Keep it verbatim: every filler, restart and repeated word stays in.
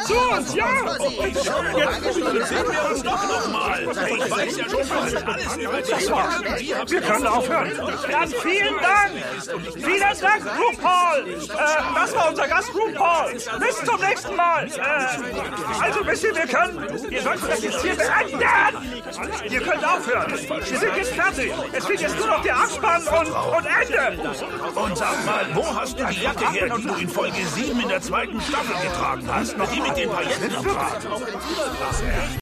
zu uns, ja? Jetzt sehen wir uns doch noch mal. Ich weiß ja schon fast alles über dich. Wir können aufhören. Dann vielen Dank. Vielen Dank, RuPaul. Äh, das war unser Gast RuPaul. Bis zum nächsten Mal. Äh, also, wisst ihr, wir können... Ihr solltet das jetzt hier beenden. Ihr könnt aufhören. Wir sind jetzt fertig. Es fehlt jetzt nur noch der Abspann und, und Ende. Und sag mal, wo hast du die Jacke her, die du in Folge sieben in der zweiten Staffel getragen hast? Die mit den Pailletten am Kragen.